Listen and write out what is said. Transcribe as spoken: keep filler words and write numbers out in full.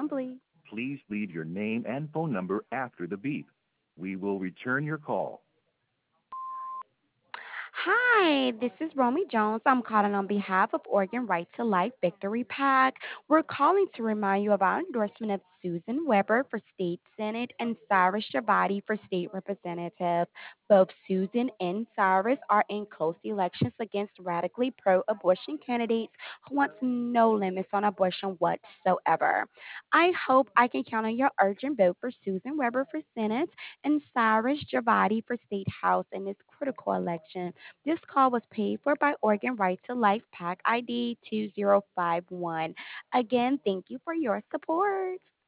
assembly. Please leave your name and phone number after the beep. We will return your call. Hi, this is Romy Jones. I'm calling on behalf of Oregon Right to Life Victory PAC. We're calling to remind you of our endorsement of Susan Weber for State Senate and Cyrus Shabadi for State Representative. Both Susan and Cyrus are in close elections against radically pro abortion candidates who want no limits on abortion whatsoever. I hope I can count on your urgent vote for Susan Weber for Senate and Cyrus Javadi for State House in this critical election. This call was paid for by Oregon Right to Life PAC I D two zero five one. Again, thank you for your support.